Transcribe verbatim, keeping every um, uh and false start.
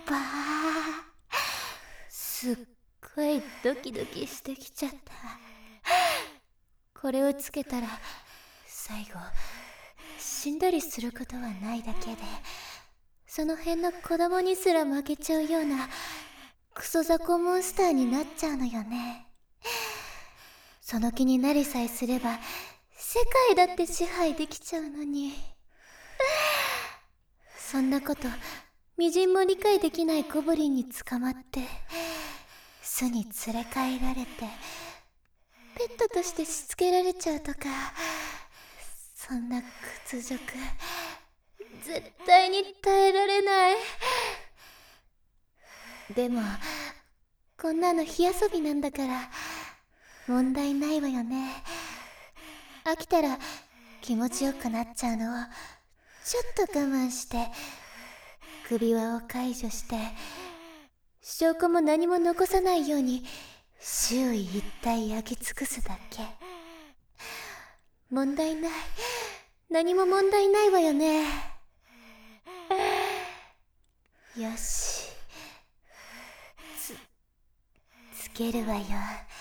ばー。すっごいドキドキしてきちゃった。これをつけたら最後死んだりすることはないだけで、その辺の子供にすら負けちゃうようなクソ雑魚モンスターになっちゃうのよね。その気になりさえすれば世界だって支配できちゃうのに、そんなことみじんも理解できないゴブリンに捕まって巣に連れ帰られてペットとしてしつけられちゃうとか、そんな屈辱絶対に耐えられない。でもこんなの火遊びなんだから問題ないわよね。飽きたら気持ちよくなっちゃうのをちょっと我慢して首輪を解除して、証拠も何も残さないように周囲一帯焼き尽くすだけ。問題ない、何も問題ないわよね。よし、つ、つけるわよ。